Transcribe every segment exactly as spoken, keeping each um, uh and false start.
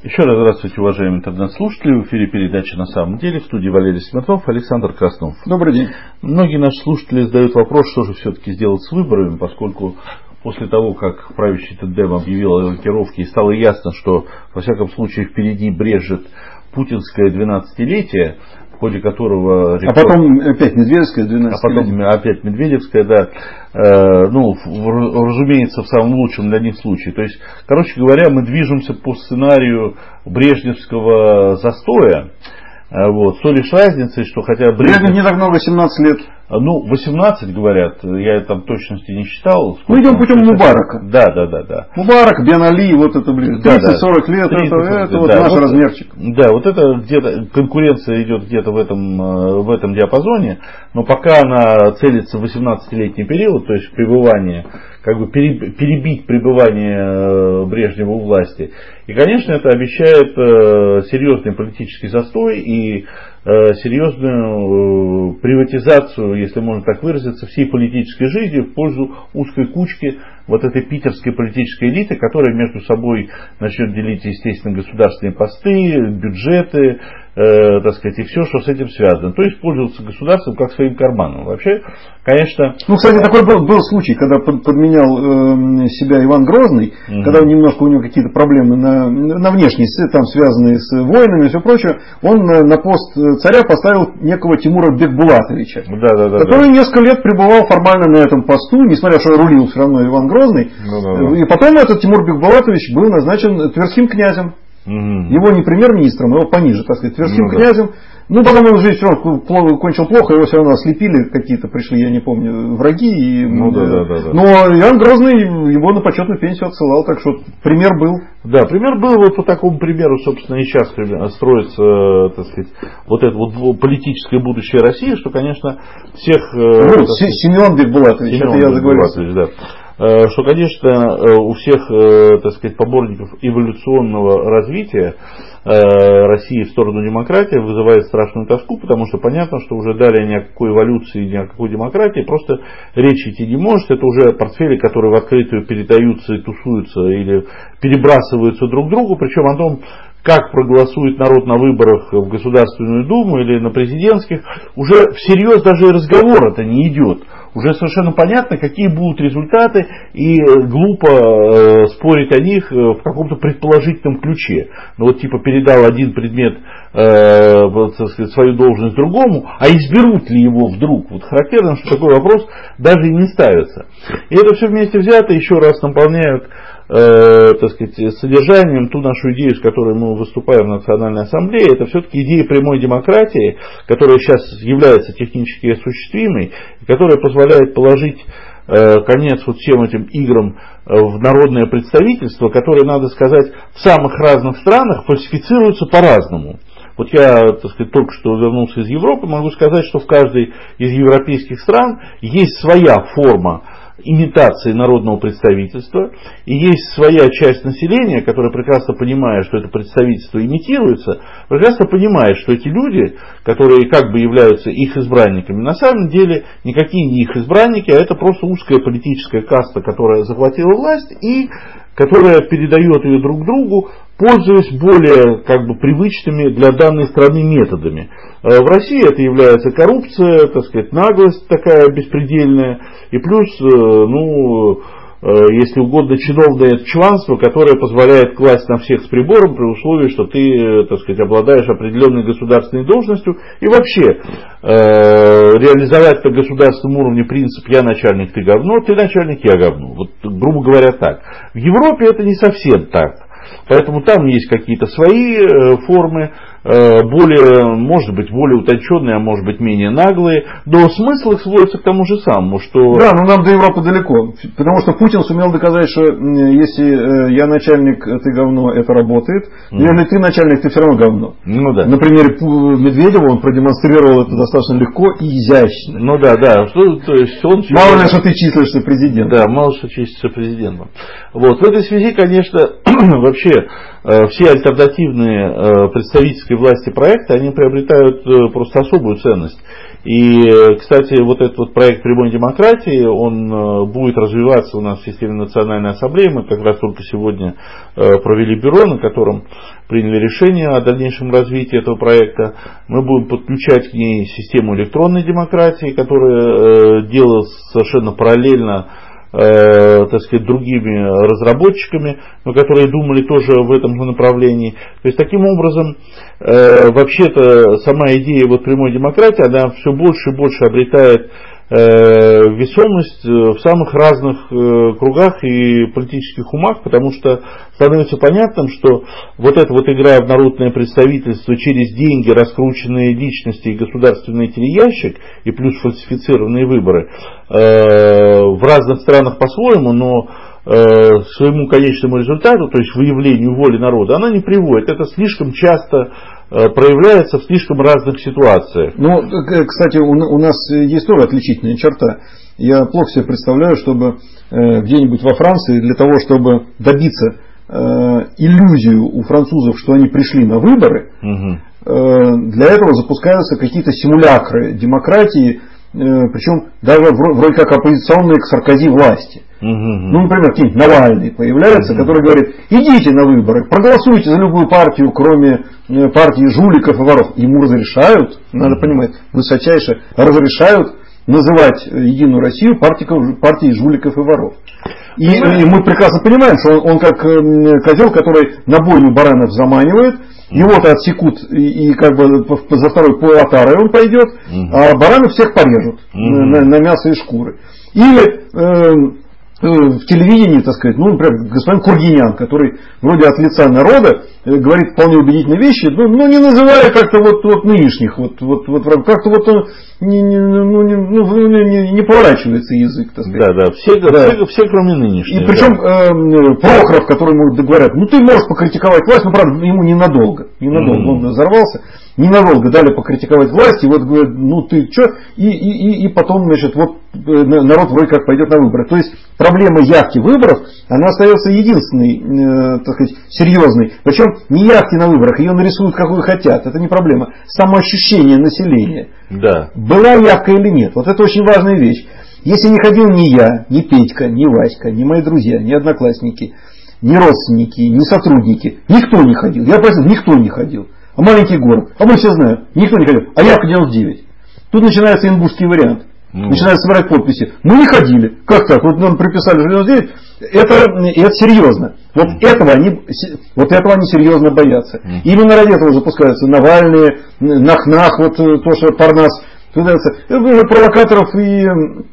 Еще раз здравствуйте, уважаемые интернет-слушатели. В эфире передача «На самом деле». В студии Валерий Смирнов, Александр Краснов. Добрый день. Многие наши слушатели задают вопрос, что же все-таки сделать с выборами, поскольку после того, как правящий Тандем объявил о рокировке, и стало ясно, что, во всяком случае, впереди брежет путинское двенадцатилетие, в ходе которого... А потом опять Медведевская двенадцатилетие. А потом опять Медведевская, да. Э, ну, в, разумеется, в самом лучшем для них случае. То есть, короче говоря, мы движемся по сценарию брежневского застоя. Вот, с той лишь разницей, что хотя Брежнев... Брежнев не так много, семнадцать лет. Ну, восемнадцать, говорят, я там точности не считал. Мы идем путем Мубарака. Да, да, да, да. Мубарак, Бен Али, вот это, блин, тридцать-сорок лет, тридцать, это, это да, вот наш вот, размерчик. Да, вот это где-то, конкуренция идет где-то в этом, в этом диапазоне, но пока она целится в восемнадцатилетний период, то есть пребывание, как бы перебить пребывание Брежнева у власти. И, конечно, это обещает серьезный политический застой и серьезную приватизацию, если можно так выразиться, всей политической жизни в пользу узкой кучки вот этой питерской политической элиты, которая между собой начнет делить, естественно, государственные посты, бюджеты, э, так сказать, и все, что с этим связано. То есть пользоваться государством как своим карманом. Вообще, конечно... Ну, кстати, такой был, был случай, когда подменял э, себя Иван Грозный, угу. когда немножко у него какие-то проблемы на, на внешней, там связанные с войнами и все прочее, он на, на пост царя поставил некого Тимура Бекбулатовича, да, да, да, который да. несколько лет пребывал формально на этом посту, несмотря что рулил все равно Иван Грозный. Ну, да, да. И потом этот Тимур Бекбулатович был назначен тверским князем. Угу. Его не премьер-министром, его пониже, так сказать, тверским ну, князем. Да. Ну, потом он жизнь все равно кончил плохо, его все равно ослепили какие-то, пришли, я не помню, враги. И, ну, да, да, да, да. Но Иван Грозный его на почетную пенсию отсылал, так что пример был. Да, пример был, вот по такому примеру, собственно, и сейчас строится, так сказать, вот это вот политическое будущее России, что, конечно, всех... Ну, Семен Бекбулатович, это я заговорился. Да. Что, конечно, у всех, так сказать, поборников эволюционного развития России в сторону демократии вызывает страшную тоску, потому что понятно, что уже далее ни о какой эволюции, ни о какой демократии просто речи идти не может. Это уже портфели, которые в открытую передаются и тусуются или перебрасываются друг другу, причем о том, как проголосует народ на выборах в Государственную Думу или на президентских, уже всерьез даже и разговор-то не идет. Уже совершенно понятно, какие будут результаты, и глупо э, спорить о них в каком-то предположительном ключе. Ну вот типа передал один предмет, э, вот, так сказать, свою должность другому, а изберут ли его вдруг? Вот характерно, что такой вопрос даже и не ставится. И это все вместе взято еще раз наполняют Э, так сказать, содержанием ту нашу идею, с которой мы выступаем в Национальной Ассамблее. Это все-таки идея прямой демократии, которая сейчас является технически осуществимой, которая позволяет положить э, конец вот всем этим играм в народное представительство, которое, надо сказать, в самых разных странах фальсифицируется по-разному. Вот я, так сказать, только что вернулся из Европы, могу сказать, что в каждой из европейских стран есть своя форма имитации народного представительства, и есть своя часть населения, которая прекрасно понимает, что это представительство имитируется, прекрасно понимает, что эти люди, которые как бы являются их избранниками, на самом деле никакие не их избранники, а это просто узкая политическая каста, которая захватила власть и которая передает ее друг другу, пользуясь более как бы привычными для данной страны методами. В России это является коррупция, так сказать, наглость такая беспредельная, и плюс, ну, если угодно, чиновное чванство, которое позволяет класть на всех с прибором при условии, что ты, так сказать, обладаешь определенной государственной должностью, и вообще э, реализовать на государственном уровне принцип «я начальник, ты говно», «ты начальник, я говно». Вот, грубо говоря, так. В Европе это не совсем так. Поэтому там есть какие-то свои э, формы, э, более, может быть, более утонченные, а может быть, менее наглые, но смысл их сводится к тому же самому, что... Да, но нам до Европы далеко, потому что Путин сумел доказать, что если э, я начальник, ты говно, это работает, но mm. если ты начальник, ты все равно говно. Ну, да. На примере Медведева он продемонстрировал это достаточно легко и изящно. Ну да, да. Что, то есть он... Мало ли, что ты числишься президентом. Да, мало что числишься президентом. Вот. В этой связи, конечно, вообще все альтернативные представительские политической власти проекты, они приобретают просто особую ценность. И, кстати, вот этот вот проект прямой демократии, он будет развиваться у нас в системе Национальной Ассамблеи. Мы как раз только сегодня провели бюро, на котором приняли решение о дальнейшем развитии этого проекта. Мы будем подключать к ней систему электронной демократии, которая делалась совершенно параллельно, Э, так сказать, другими разработчиками, но которые думали тоже в этом же направлении. То есть, таким образом, э, вообще-то сама идея вот прямой демократии, она все больше и больше обретает э, весомость в самых разных э, кругах и политических умах, потому что становится понятным, что вот эта вот игра в народное представительство через деньги, раскрученные личности и государственный телеящик, и плюс фальсифицированные выборы, э, в разных странах по-своему, но э, своему конечному результату, то есть выявлению воли народа, она не приводит. Это слишком часто проявляется в слишком разных ситуациях. Ну, кстати, у нас есть тоже отличительная черта. Я плохо себе представляю, чтобы где-нибудь во Франции для того, чтобы добиться иллюзию у французов, что они пришли на выборы, угу. Для этого запускаются какие-то симулякры демократии, причем даже вроде как оппозиционные к Саркози власти. Угу. Ну, например, какие-нибудь Навальный появляется, угу. который говорит: идите на выборы, проголосуйте за любую партию, кроме партии жуликов и воров. Ему разрешают, надо понимать, высочайше разрешают называть Единую Россию партией, партией жуликов и воров. И, и мы прекрасно понимаем, что он, он как козел, который на бойню баранов заманивает, его-то отсекут и, и как бы за второй полотарой он пойдет, угу. а бараны всех порежут угу. на, на мясо и шкуры. Или э, в телевидении, так сказать, ну, например, господин Кургинян, который вроде от лица народа говорит вполне убедительные вещи, но, но не называя как-то вот, вот нынешних, вот, вот, вот, как-то вот он не, не, ну, не, ну, не, не поворачивается язык, так сказать. Да, да, все, да. все, все кроме нынешних. И причем да. э, Прохоров, которому говорят: ну ты можешь покритиковать власть, но правда ему ненадолго, ненадолго, mm-hmm. он взорвался. Ненадолго дали покритиковать власть, и вот говорят: ну ты что, и, и, и потом, значит, вот народ вроде как пойдет на выборы. То есть проблема явки выборов, она остается единственной, э, так сказать, серьезной. Причем не явки на выборах, ее нарисуют какую хотят, это не проблема. Самоощущение населения. Да. Была явка или нет, вот это очень важная вещь. Если не ходил ни я, ни Петька, ни Васька, ни мои друзья, ни одноклассники, ни родственники, ни сотрудники, никто не ходил. Я просил, никто не ходил. А маленький город, а мы все знаем, никто не ходил. А явка девяносто девять. Тут начинается инбургский вариант. Mm. Начинают собирать подписи. Мы не ходили. Как так? Вот нам приписали девяносто девять. Это, это серьезно. Вот, mm. этого они, вот этого они серьезно боятся. Mm. Именно ради этого запускаются Навальные, Нах-Нах, вот то, что Парнас. Провокаторов и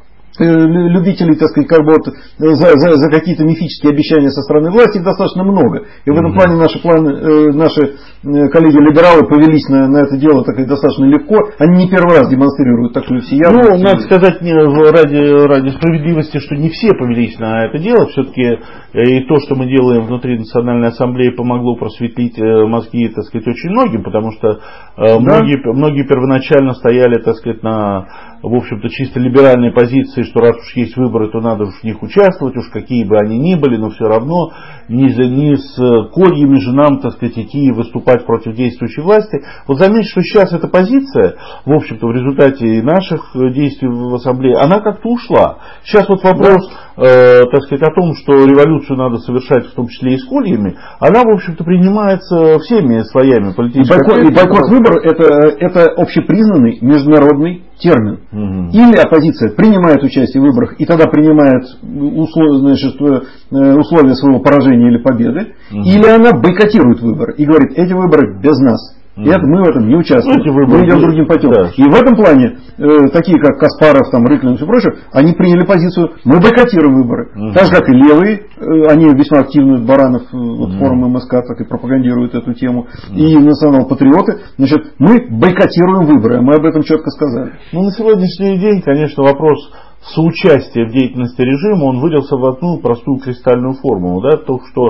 любителей, так сказать, как бы вот за, за, за какие-то мифические обещания со стороны власти, их достаточно много. И в этом плане наши, планы, э, наши коллеги-либералы повелись на, на это дело так, достаточно легко. Они не первый раз демонстрируют такую всеядность. Ну, надо сказать не, ради, ради справедливости, что не все повелись на это дело. Все-таки и то, что мы делаем внутри Национальной Ассамблеи, помогло просветлить мозги, так сказать, очень многим, потому что э, да. многие, многие первоначально стояли, так сказать, на, в общем-то, чисто либеральной позиции, что раз уж есть выборы, то надо уж в них участвовать, уж какие бы они ни были, но все равно не, не с кольями же нам, так сказать, идти и выступать против действующей власти. Вот заметьте, что сейчас эта позиция, в общем-то, в результате наших действий в Ассамблее, она как-то ушла. Сейчас вот вопрос, да. э, так сказать, о том, что революцию надо совершать, в том числе и с кольями, она, в общем-то, принимается всеми слоями политическими. И бойкот, и бойкот выборов это, это общепризнанный международный термин. Угу. Или оппозиция принимает участие в выборах и тогда принимает условия, значит, условия своего поражения или победы, угу. или она бойкотирует выборы и говорит: эти выборы без нас. И это, мы в этом не участвуем, мы идем другим путем. Да. И в этом плане, э, такие как Каспаров, там, Рыклин и все прочее, они приняли позицию: мы бойкотируем выборы. Угу. Так же, как и левые, э, они весьма активно, Баранов, э, вот, угу. форум МСК так и пропагандируют эту тему, угу. и национал-патриоты, значит, мы бойкотируем выборы, мы об этом четко сказали. Ну, на сегодняшний день, конечно, вопрос соучастия в деятельности режима, он вылился в одну простую кристальную формулу, да, то, что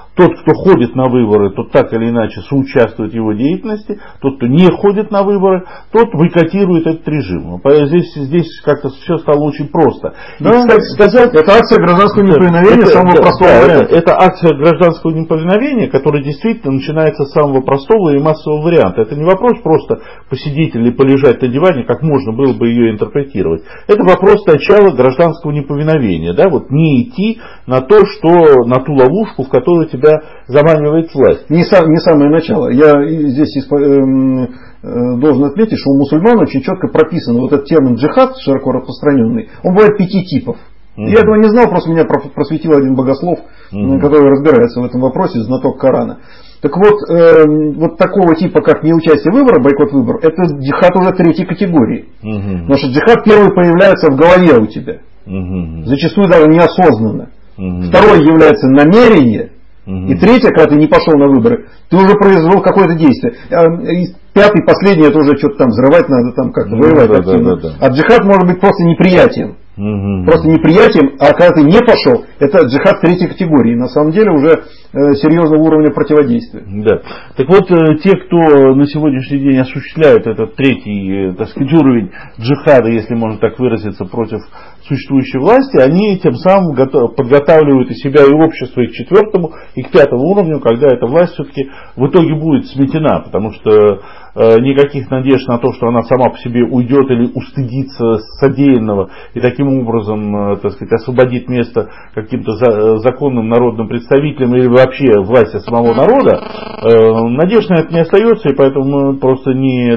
тот, кто ходит на выборы, тот так или иначе соучаствует в его деятельности, тот, кто не ходит на выборы, тот бойкотирует этот режим. Здесь, здесь как-то все стало очень просто. Да, и, кстати сказать, это акция гражданского неповиновения это, самого да, простого да, варианта. Это, это акция гражданского неповиновения, которая действительно начинается с самого простого и массового варианта. Это не вопрос просто посидеть или полежать на диване, как можно было бы ее интерпретировать. Это вопрос начала гражданского неповиновения. Да? Вот не идти на то, что, на ту ловушку, в которую тебя заманивает власть. Не, сам, не самое начало. Я здесь исп... эм, должен отметить, что у мусульман очень четко прописан вот этот термин джихад, широко распространенный. Он бывает пяти типов. Mm-hmm. Я этого не знал, просто меня просветил один богослов, mm-hmm. который разбирается в этом вопросе, знаток Корана. Так вот, э, вот такого типа, как неучастие в выборах, бойкот выборов, это джихад уже третьей категории. Mm-hmm. Потому что джихад первый появляется в голове у тебя. Mm-hmm. Зачастую даже неосознанно. Mm-hmm. Второй является намерение. Mm-hmm. И третье, когда ты не пошел на выборы, ты уже произвел какое-то действие. И пятый, последний, это уже что-то там взрывать надо, там как-то mm-hmm. воевать да, активно. Да, да, да. А джихад может быть просто неприятием. Mm-hmm. Просто неприятием, а когда ты не пошел, это джихад третьей категории. На самом деле уже э, серьезного уровня противодействия. Да. Так вот, э, те, кто на сегодняшний день осуществляют этот третий, э, так сказать, уровень джихада, если можно так выразиться, против существующей власти, они тем самым готов, подготавливают и себя, и общество и к четвертому, и к пятому уровню, когда эта власть все-таки в итоге будет сметена, потому что э, никаких надежд на то, что она сама по себе уйдет или устыдится содеянного и таким образом, так сказать, освободит место каким-то законным народным представителям или вообще власти самого народа, надежд на это не остается, и поэтому мы просто не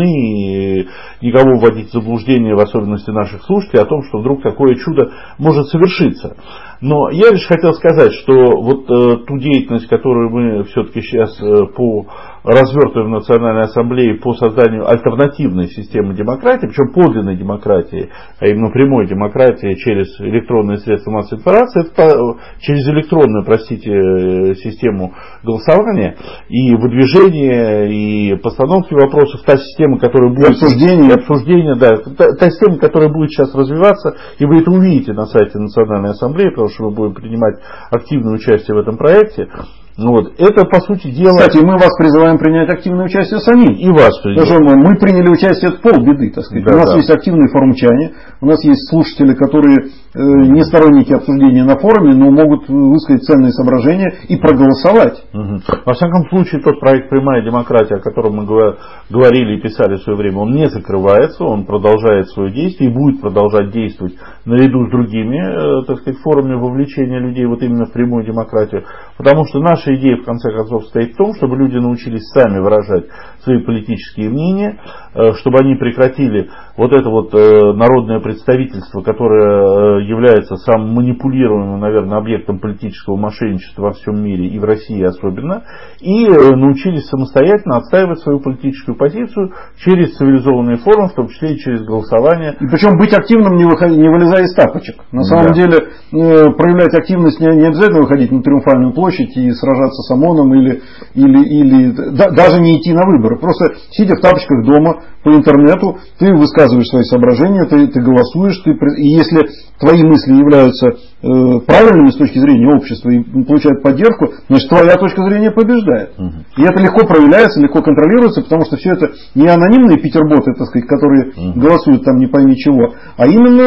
должны никого вводить в заблуждение, в особенности наших слушателей, о том, что вдруг такое чудо может совершиться. Но я лишь хотел сказать, что вот э, ту деятельность, которую мы все-таки сейчас э, по развертываем в Национальной Ассамблее по созданию альтернативной системы демократии, причем подлинной демократии, а именно прямой демократии через электронные средства массовой информации, это, через электронную, простите, систему голосования и выдвижения, и постановки вопросов, та система, которая будет... Обсуждение. Обсуждение, да. Та, та система, которая будет сейчас развиваться, и вы это увидите на сайте Национальной Ассамблеи, потому что мы будем принимать активное участие в этом проекте. Вот. Это, по сути дела... Кстати, мы вас призываем принять активное участие сами. И вас призываем. Потому что мы приняли участие, это полбеды, так сказать. Да, у нас да. есть активные форумчане, у нас есть слушатели, которые э, не сторонники обсуждения на форуме, но могут высказать ценные соображения и проголосовать. Угу. Во всяком случае, тот проект «Прямая демократия», о котором мы говорили и писали в свое время, он не закрывается, он продолжает свое действие и будет продолжать действовать наряду с другими, э, так сказать, формами вовлечения людей вот именно в прямую демократию. Потому что наша идея, в конце концов, стоит в том, чтобы люди научились сами выражать свои политические мнения, чтобы они прекратили вот это вот народное представительство, которое является самым манипулируемым, наверное, объектом политического мошенничества во всем мире и в России особенно, и научились самостоятельно отстаивать свою политическую позицию через цивилизованные формы, в том числе и через голосование. И причем быть активным, не, выходя, не вылезая из тапочек. На самом да. деле, проявлять активность не, не обязательно выходить на Триумфальную площадь и сражаться с ОМОНом или, или, или да, даже не идти на выборы. Просто сидя в тапочках дома по интернету, ты высказываешь свои соображения, ты, ты голосуешь, ты, и если твои мысли являются э, правильными с точки зрения общества и получают поддержку, значит твоя точка зрения побеждает. Угу. И это легко проявляется, легко контролируется, потому что все это не анонимные питерботы, так сказать, которые угу. голосуют там не пойми чего, а именно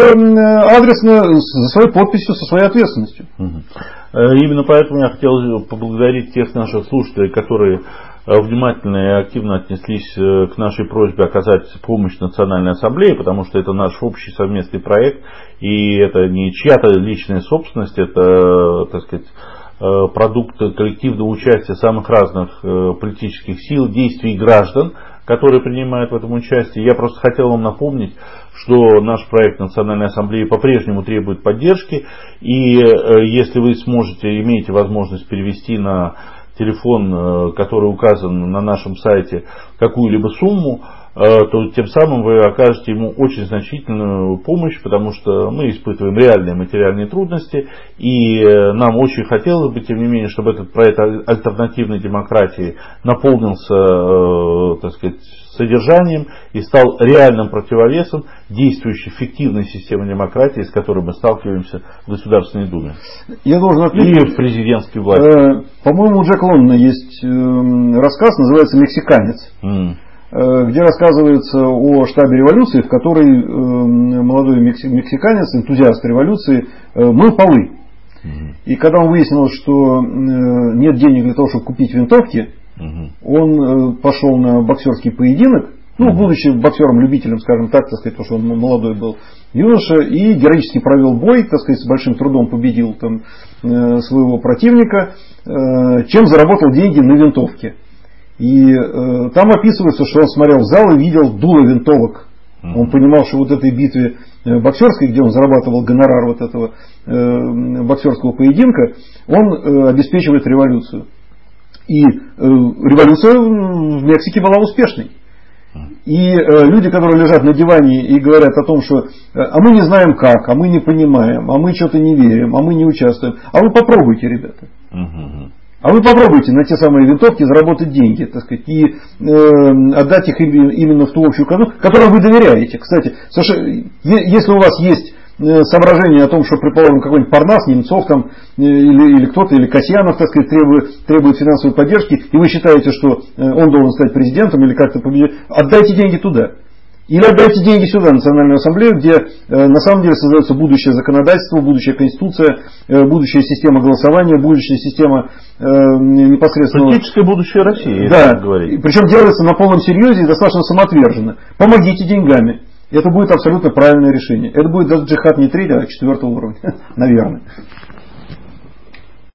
это адресно за своей подписью, со своей ответственностью. Угу. Именно поэтому я хотел поблагодарить тех наших слушателей, которые внимательно и активно отнеслись к нашей просьбе оказать помощь Национальной Ассамблее, потому что это наш общий совместный проект, и это не чья-то личная собственность, это, так сказать, продукт коллективного участия самых разных политических сил, действий граждан, которые принимают в этом участие. Я просто хотел вам напомнить, что наш проект Национальной Ассамблеи по-прежнему требует поддержки, и если вы сможете, имеете возможность перевести на телефон, который указан на нашем сайте, какую-либо сумму, то тем самым вы окажете ему очень значительную помощь, потому что мы испытываем реальные материальные трудности, и нам очень хотелось бы, тем не менее, чтобы этот проект альтернативной демократии наполнился, так сказать, содержанием и стал реальным противовесом действующей фиктивной системы демократии, с которой мы сталкиваемся в Государственной Думе. Я должен отметить, и в президентской власти. Э, по-моему, у Джека Лондона есть э, рассказ, называется «Мексиканец», mm. э, где рассказывается о штабе революции, в которой э, молодой мекси- мексиканец, энтузиаст революции, э, мыл полы. Mm. И когда он выяснил, что э, нет денег для того, чтобы купить винтовки, mm-hmm. он э, пошел на боксерский поединок, ну, будучи боксером-любителем, скажем так, так сказать, потому что он молодой был юноша, и героически провел бой, так сказать, с большим трудом победил там э, своего противника, э, чем заработал деньги на винтовке. И э, там описывается, что он смотрел в зал и видел дуло винтовок. Он понимал, что вот этой битве боксерской, где он зарабатывал гонорар вот этого э, боксерского поединка, он э, обеспечивает революцию. И э, революция в Мексике была успешной. И э, люди, которые лежат на диване и говорят о том, что э, а мы не знаем как, а мы не понимаем, а мы что-то не верим, а мы не участвуем. А вы попробуйте, ребята. Uh-huh. А вы попробуйте на те самые винтовки заработать деньги, так сказать, и э, отдать их именно в ту общую казну, которой вы доверяете. Кстати, Саша, если у вас есть соображение о том, что, предположим, какой-нибудь Парнас, Немцов там, или, или кто-то, или Касьянов, так сказать, требует, требует финансовой поддержки, и вы считаете, что он должен стать президентом или как-то победить, отдайте деньги туда. Или отдайте деньги сюда, в Национальную ассамблею, где э, на самом деле создается будущее законодательство, будущая конституция, э, будущая система голосования, будущая система э, непосредственно... Политическое будущее России, да, так говорить. Причем делается на полном серьезе и достаточно самоотверженно. Помогите деньгами. Это будет абсолютно правильное решение. Это будет даже джихад не третьего, а четвертого уровня. Наверное.